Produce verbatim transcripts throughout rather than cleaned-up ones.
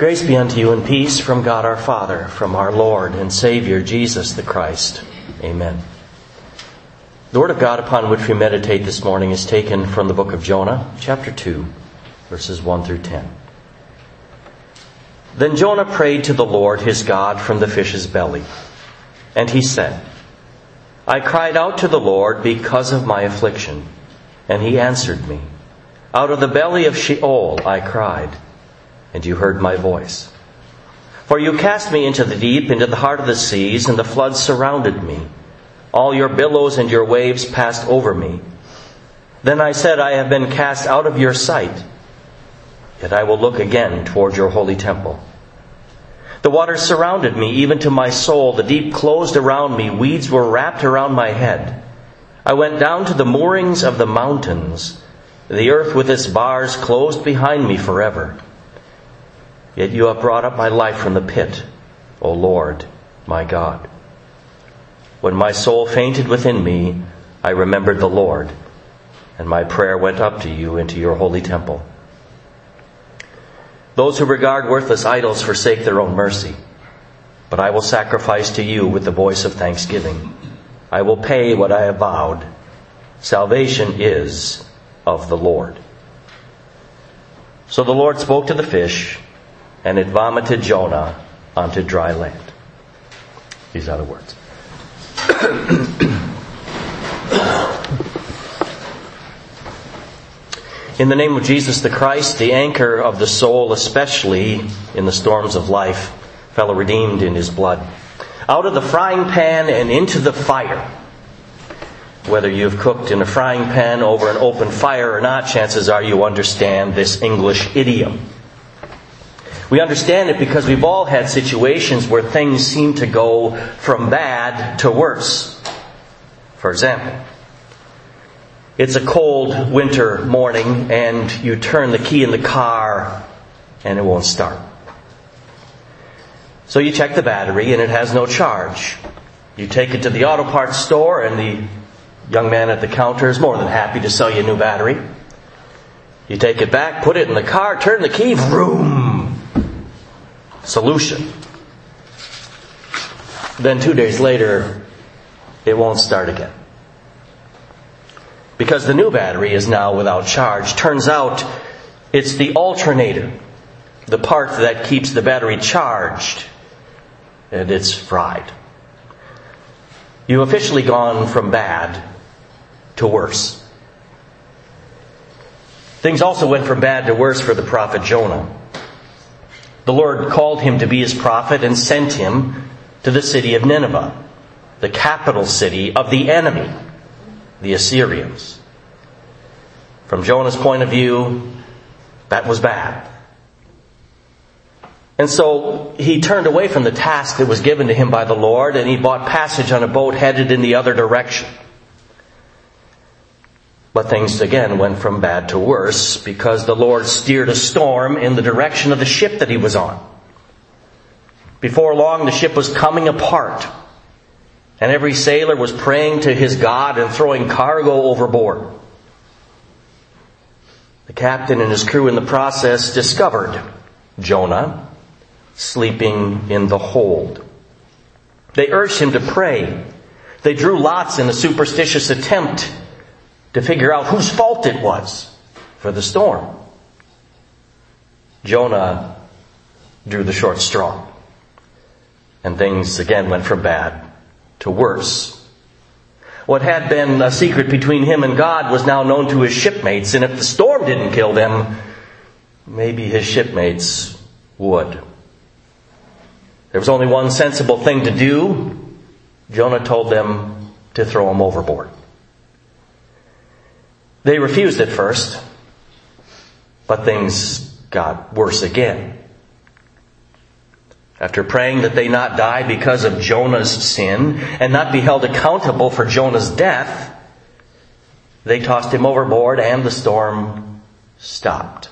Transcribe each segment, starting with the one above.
Grace be unto you and peace from God our Father, from our Lord and Savior Jesus the Christ. Amen. The Word of God upon which we meditate this morning is taken from the book of Jonah, chapter two, verses one through ten. Then Jonah prayed to the Lord his God from the fish's belly. And he said, I cried out to the Lord because of my affliction, and he answered me. Out of the belly of Sheol I cried, and you heard my voice. For you cast me into the deep, into the heart of the seas, and the floods surrounded me. All your billows and your waves passed over me. Then I said, I have been cast out of your sight, yet I will look again toward your holy temple. The waters surrounded me, even to my soul. The deep closed around me. Weeds were wrapped around my head. I went down to the moorings of the mountains. The earth with its bars closed behind me forever. Yet you have brought up my life from the pit, O Lord, my God. When my soul fainted within me, I remembered the Lord, and my prayer went up to you into your holy temple. Those who regard worthless idols forsake their own mercy, but I will sacrifice to you with the voice of thanksgiving. I will pay what I have vowed. Salvation is of the Lord. So the Lord spoke to the fish, and it vomited Jonah onto dry land. These are the words. In the name of Jesus the Christ, the anchor of the soul, especially in the storms of life, fellow redeemed in his blood. Out of the frying pan and into the fire. Whether you've cooked in a frying pan over an open fire or not, chances are you understand this English idiom. We understand it because we've all had situations where things seem to go from bad to worse. For example, it's a cold winter morning and you turn the key in the car and it won't start. So you check the battery and it has no charge. You take it to the auto parts store and the young man at the counter is more than happy to sell you a new battery. You take it back, put it in the car, turn the key, vroom! Solution. Then two days later, it won't start again. Because the new battery is now without charge. Turns out it's the alternator, the part that keeps the battery charged, and it's fried. You've officially gone from bad to worse. Things also went from bad to worse for the prophet Jonah. The Lord called him to be his prophet and sent him to the city of Nineveh, the capital city of the enemy, the Assyrians. From Jonah's point of view, that was bad. And so he turned away from the task that was given to him by the Lord, and he bought passage on a boat headed in the other direction. But things again went from bad to worse because the Lord steered a storm in the direction of the ship that he was on. Before long, the ship was coming apart, and every sailor was praying to his God and throwing cargo overboard. The captain and his crew in the process discovered Jonah sleeping in the hold. They urged him to pray. They drew lots in a superstitious attempt to figure out whose fault it was for the storm. Jonah drew the short straw. And things again went from bad to worse. What had been a secret between him and God was now known to his shipmates. And if the storm didn't kill them, maybe his shipmates would. There was only one sensible thing to do. Jonah told them to throw him overboard. They refused at first, but things got worse again. After praying that they not die because of Jonah's sin and not be held accountable for Jonah's death, they tossed him overboard and the storm stopped.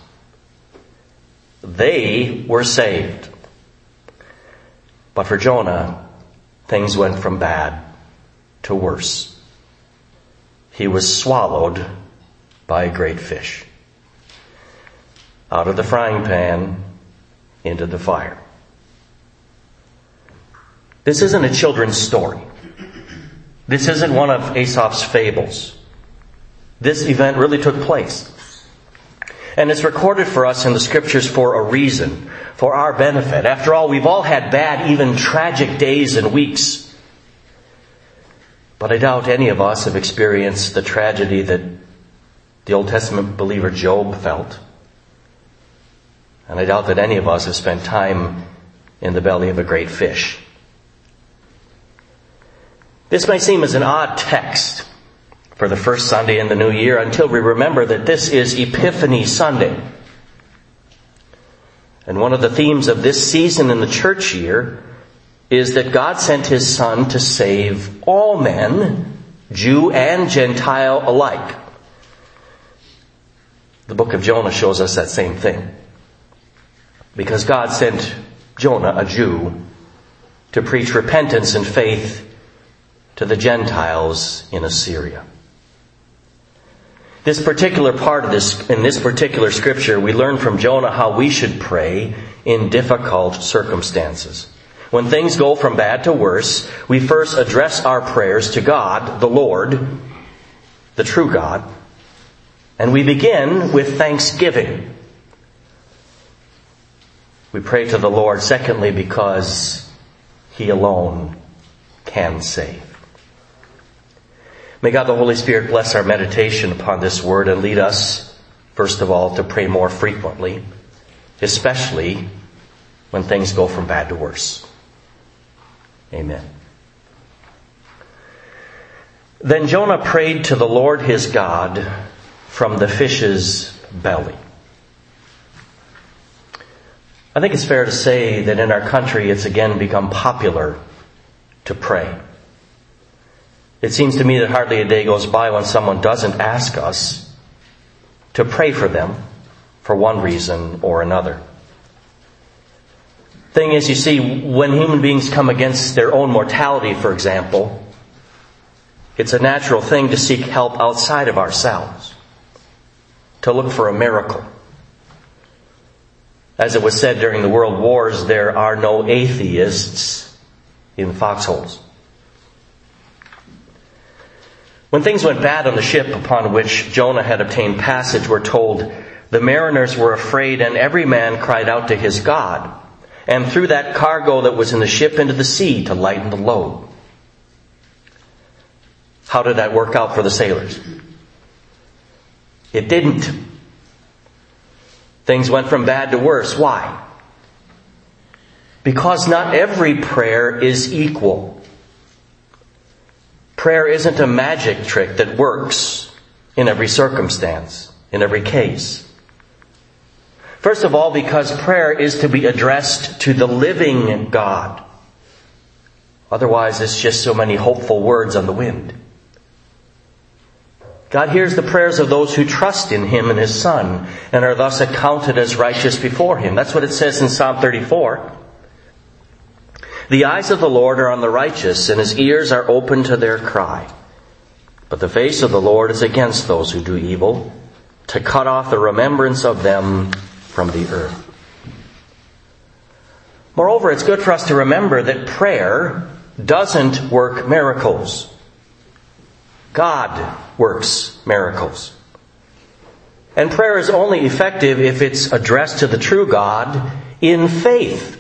They were saved. But for Jonah, things went from bad to worse. He was swallowed by a great fish. Out of the frying pan into the fire. This isn't a children's story. This isn't one of Aesop's fables. This event really took place. And it's recorded for us in the Scriptures for a reason, for our benefit. After all, we've all had bad, even tragic days and weeks. But I doubt any of us have experienced the tragedy that the Old Testament believer Job felt. And I doubt that any of us have spent time in the belly of a great fish. This may seem as an odd text for the first Sunday in the new year until we remember that this is Epiphany Sunday. And one of the themes of this season in the church year is that God sent His Son to save all men, Jew and Gentile alike. The book of Jonah shows us that same thing. Because God sent Jonah, a Jew, to preach repentance and faith to the Gentiles in Assyria. This particular part of this, in this particular scripture, we learn from Jonah how we should pray in difficult circumstances. When things go from bad to worse, we first address our prayers to God, the Lord, the true God, and we begin with thanksgiving. We pray to the Lord, secondly, because He alone can save. May God the Holy Spirit bless our meditation upon this word and lead us, first of all, to pray more frequently, especially when things go from bad to worse. Amen. Then Jonah prayed to the Lord his God from the fish's belly. I think it's fair to say that in our country it's again become popular to pray. It seems to me that hardly a day goes by when someone doesn't ask us to pray for them for one reason or another. Thing is, you see, when human beings come against their own mortality, for example, it's a natural thing to seek help outside of ourselves, to look for a miracle. As it was said during the world wars, there are no atheists in foxholes. When things went bad on the ship upon which Jonah had obtained passage, we're told, the mariners were afraid and every man cried out to his God, and threw that cargo that was in the ship into the sea to lighten the load. How did that work out for the sailors? It didn't. Things went from bad to worse. Why? Because not every prayer is equal. Prayer isn't a magic trick that works in every circumstance, in every case. First of all, because prayer is to be addressed to the living God. Otherwise, it's just so many hopeful words on the wind. God hears the prayers of those who trust in Him and His Son and are thus accounted as righteous before Him. That's what it says in Psalm thirty-four. The eyes of the Lord are on the righteous, and His ears are open to their cry. But the face of the Lord is against those who do evil, to cut off the remembrance of them from the earth. Moreover, it's good for us to remember that prayer doesn't work miracles. God works miracles. And prayer is only effective if it's addressed to the true God in faith.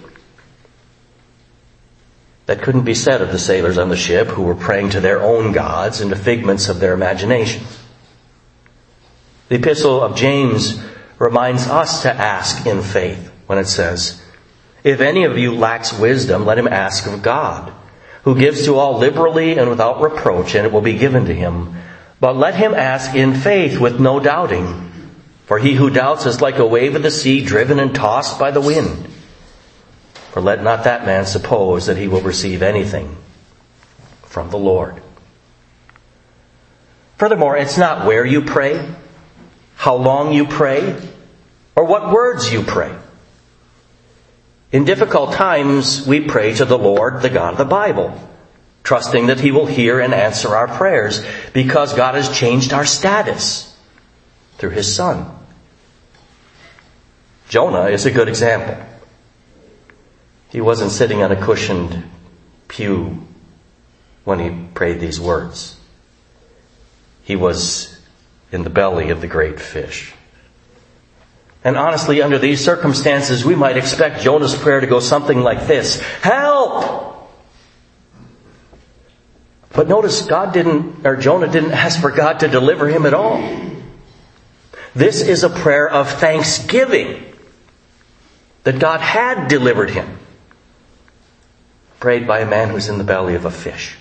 That couldn't be said of the sailors on the ship who were praying to their own gods and to figments of their imagination. The Epistle of James reminds us to ask in faith when it says, if any of you lacks wisdom, let him ask of God, who gives to all liberally and without reproach, and it will be given to him. But let him ask in faith with no doubting. For he who doubts is like a wave of the sea driven and tossed by the wind. For let not that man suppose that he will receive anything from the Lord. Furthermore, it's not where you pray, how long you pray, or what words you pray. In difficult times, we pray to the Lord, the God of the Bible, trusting that He will hear and answer our prayers because God has changed our status through His Son. Jonah is a good example. He wasn't sitting on a cushioned pew when he prayed these words. He was in the belly of the great fish. And honestly, under these circumstances, we might expect Jonah's prayer to go something like this: help! But notice God didn't, or Jonah didn't ask for God to deliver him at all. This is a prayer of thanksgiving that God had delivered him, prayed by a man who's in the belly of a fish.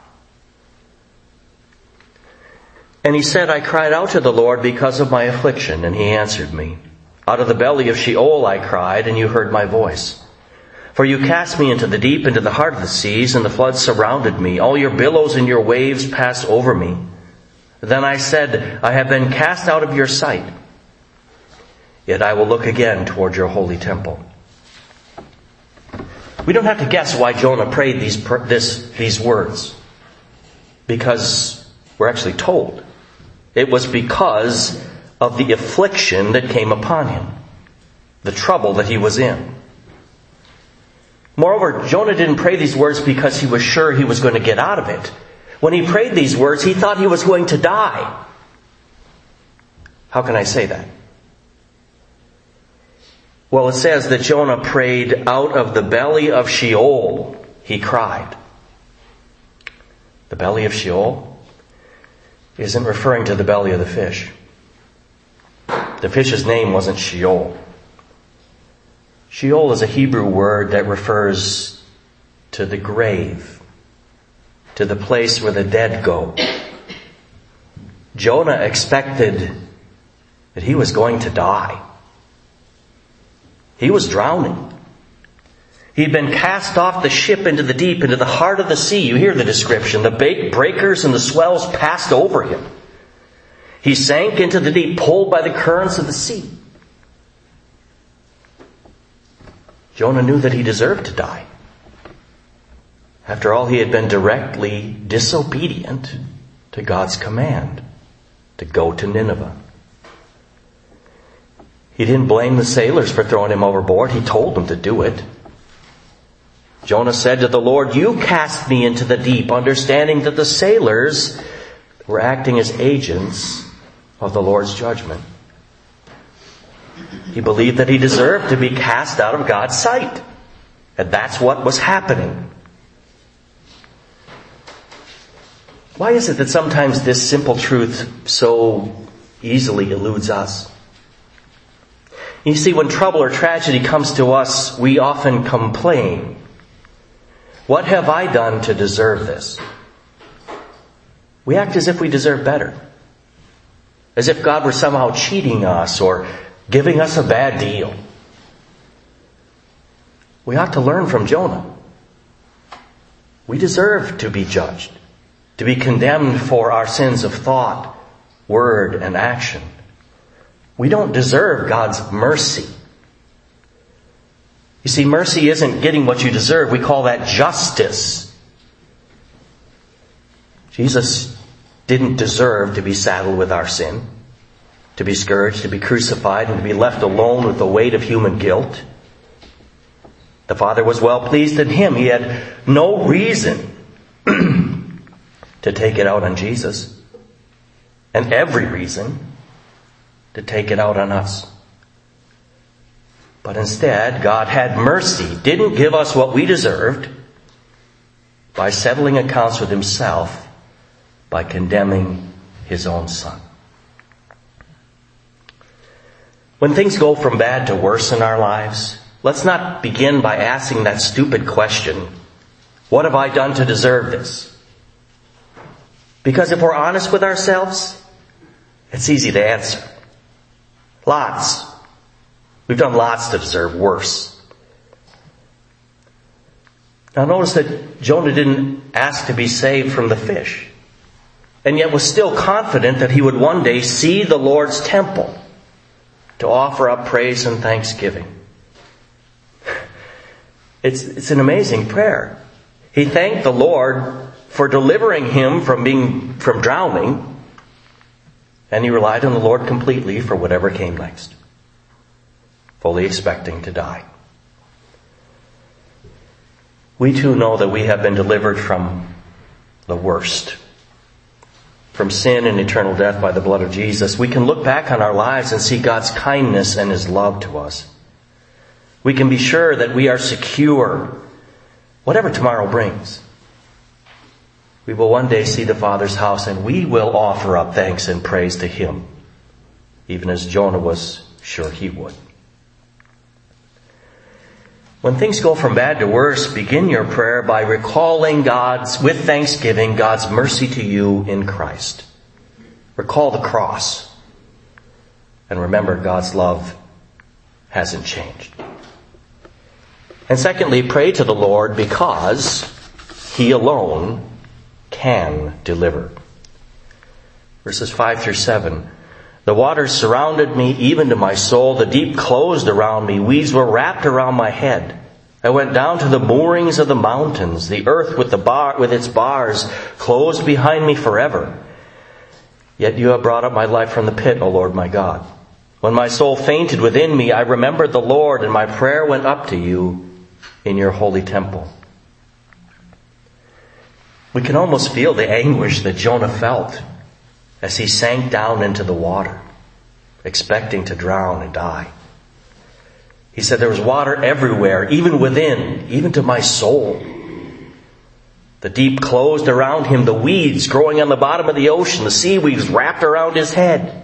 And he said, I cried out to the Lord because of my affliction, and he answered me. Out of the belly of Sheol I cried, and you heard my voice. For you cast me into the deep, into the heart of the seas, and the floods surrounded me. All your billows and your waves passed over me. Then I said, I have been cast out of your sight. Yet I will look again toward your holy temple. We don't have to guess why Jonah prayed these, this, these words, because we're actually told. It was because of the affliction that came upon him, the trouble that he was in. Moreover, Jonah didn't pray these words because he was sure he was going to get out of it. When he prayed these words, he thought he was going to die. How can I say that? Well, it says that Jonah prayed out of the belly of Sheol. He cried. The belly of Sheol isn't referring to the belly of the fish. The fish's name wasn't Sheol. Sheol is a Hebrew word that refers to the grave, to the place where the dead go. Jonah expected that he was going to die. He was drowning. He'd been cast off the ship into the deep, into the heart of the sea. You hear the description. The breakers and the swells passed over him. He sank into the deep, pulled by the currents of the sea. Jonah knew that he deserved to die. After all, he had been directly disobedient to God's command to go to Nineveh. He didn't blame the sailors for throwing him overboard. He told them to do it. Jonah said to the Lord, you cast me into the deep, understanding that the sailors were acting as agents of the Lord's judgment. He believed that he deserved to be cast out of God's sight. And that's what was happening. Why is it that sometimes this simple truth so easily eludes us? You see, when trouble or tragedy comes to us, we often complain. What have I done to deserve this? We act as if we deserve better. As if God were somehow cheating us or giving us a bad deal. We ought to learn from Jonah. We deserve to be judged, to be condemned for our sins of thought, word, and action. We don't deserve God's mercy. You see, mercy isn't getting what you deserve. We call that justice. Jesus didn't deserve to be saddled with our sin, to be scourged, to be crucified, and to be left alone with the weight of human guilt. The Father was well pleased in him. He had no reason to take it out on Jesus, and every reason to take it out on us. But instead, God had mercy, didn't give us what we deserved, by settling accounts with himself, by condemning his own Son. When things go from bad to worse in our lives, let's not begin by asking that stupid question, what have I done to deserve this? Because if we're honest with ourselves, it's easy to answer. Lots. We've done lots to deserve worse. Now notice that Jonah didn't ask to be saved from the fish, and yet was still confident that he would one day see the Lord's temple to offer up praise and thanksgiving. It's, it's an amazing prayer. He thanked the Lord for delivering him from being, from drowning, and he relied on the Lord completely for whatever came next, fully expecting to die. We too know that we have been delivered from the worst, from sin and eternal death by the blood of Jesus. We can look back on our lives and see God's kindness and His love to us. We can be sure that we are secure, whatever tomorrow brings. We will one day see the Father's house, and we will offer up thanks and praise to Him, even as Jonah was sure he would. When things go from bad to worse, begin your prayer by recalling God's, with thanksgiving, God's mercy to you in Christ. Recall the cross. And remember, God's love hasn't changed. And secondly, pray to the Lord because He alone can deliver. Verses five through seven. The waters surrounded me, even to my soul. The deep closed around me. Weeds were wrapped around my head. I went down to the moorings of the mountains. The earth with the bar, with its bars closed behind me forever. Yet you have brought up my life from the pit, O Lord my God. When my soul fainted within me, I remembered the Lord, and my prayer went up to you in your holy temple. We can almost feel the anguish that Jonah felt as he sank down into the water, expecting to drown and die. He said there was water everywhere, even within, even to my soul. The deep closed around him, the weeds growing on the bottom of the ocean, the seaweeds wrapped around his head.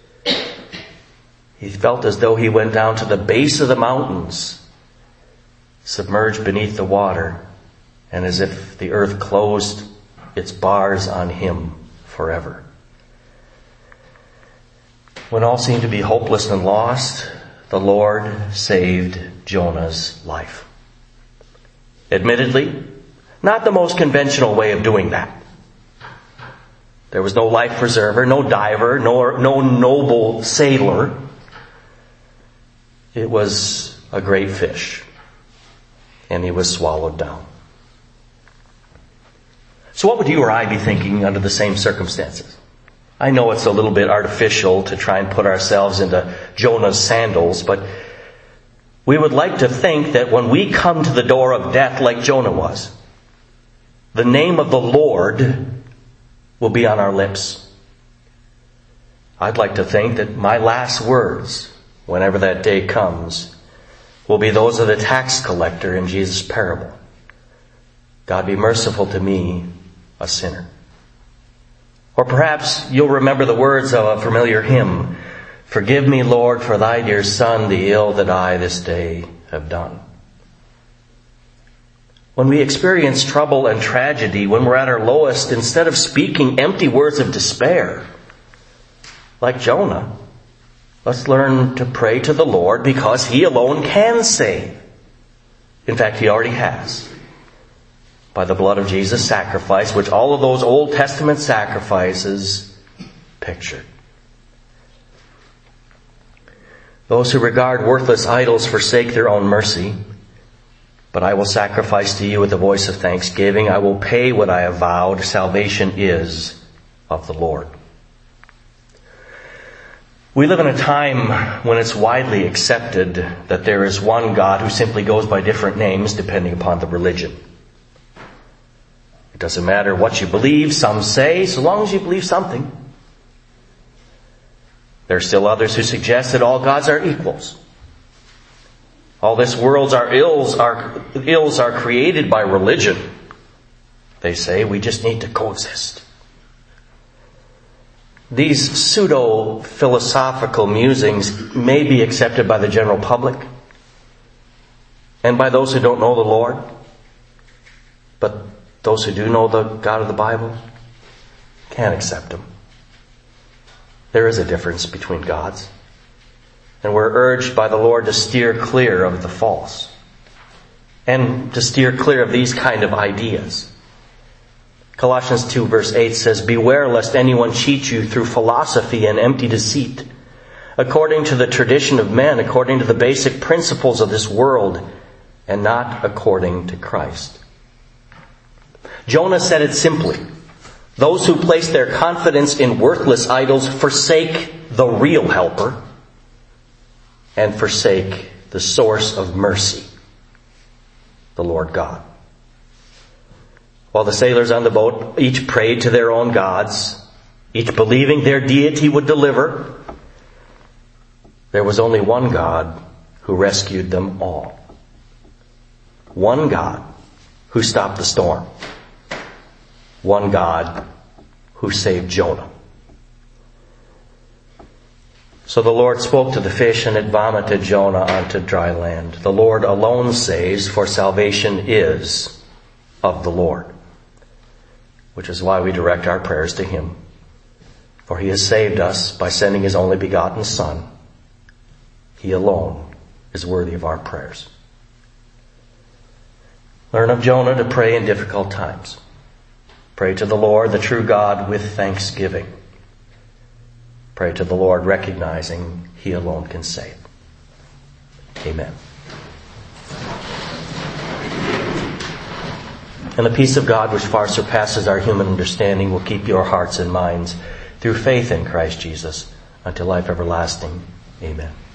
He felt as though he went down to the base of the mountains, submerged beneath the water, and as if the earth closed its bars on him forever. When all seemed to be hopeless and lost, the Lord saved Jonah's life. Admittedly, not the most conventional way of doing that. There was no life preserver, no diver, no, no noble sailor. It was a great fish, and he was swallowed down. So what would you or I be thinking under the same circumstances? I know it's a little bit artificial to try and put ourselves into Jonah's sandals, but we would like to think that when we come to the door of death like Jonah was, the name of the Lord will be on our lips. I'd like to think that my last words, whenever that day comes, will be those of the tax collector in Jesus' parable. God be merciful to me, a sinner. Or perhaps you'll remember the words of a familiar hymn, "Forgive me, Lord, for thy dear Son, the ill that I this day have done." When we experience trouble and tragedy, when we're at our lowest, instead of speaking empty words of despair, like Jonah, let's learn to pray to the Lord because He alone can save. In fact, He already has. By the blood of Jesus' sacrifice, which all of those Old Testament sacrifices pictured. Those who regard worthless idols forsake their own mercy. But I will sacrifice to you with a voice of thanksgiving. I will pay what I have vowed. Salvation is of the Lord. We live in a time when it's widely accepted that there is one God who simply goes by different names depending upon the religion. It doesn't matter what you believe, some say, so long as you believe something. There are still others who suggest that all gods are equals. All this world's our ills are ills are created by religion. They say we just need to coexist. These pseudo-philosophical musings may be accepted by the general public and by those who don't know the Lord. But those who do know the God of the Bible can't accept Him. There is a difference between gods. And we're urged by the Lord to steer clear of the false. And to steer clear of these kind of ideas. Colossians two verse eight says, "Beware lest anyone cheat you through philosophy and empty deceit, according to the tradition of men, according to the basic principles of this world, and not according to Christ." Jonah said it simply. Those who place their confidence in worthless idols forsake the real helper and forsake the source of mercy, the Lord God. While the sailors on the boat each prayed to their own gods, each believing their deity would deliver, there was only one God who rescued them all. One God who stopped the storm. One God who saved Jonah. So the Lord spoke to the fish, and it vomited Jonah onto dry land. The Lord alone saves, for salvation is of the Lord. Which is why we direct our prayers to Him. For He has saved us by sending His only begotten Son. He alone is worthy of our prayers. Learn of Jonah to pray in difficult times. Pray to the Lord, the true God, with thanksgiving. Pray to the Lord, recognizing He alone can save. Amen. And the peace of God, which far surpasses our human understanding, will keep your hearts and minds through faith in Christ Jesus unto life everlasting. Amen.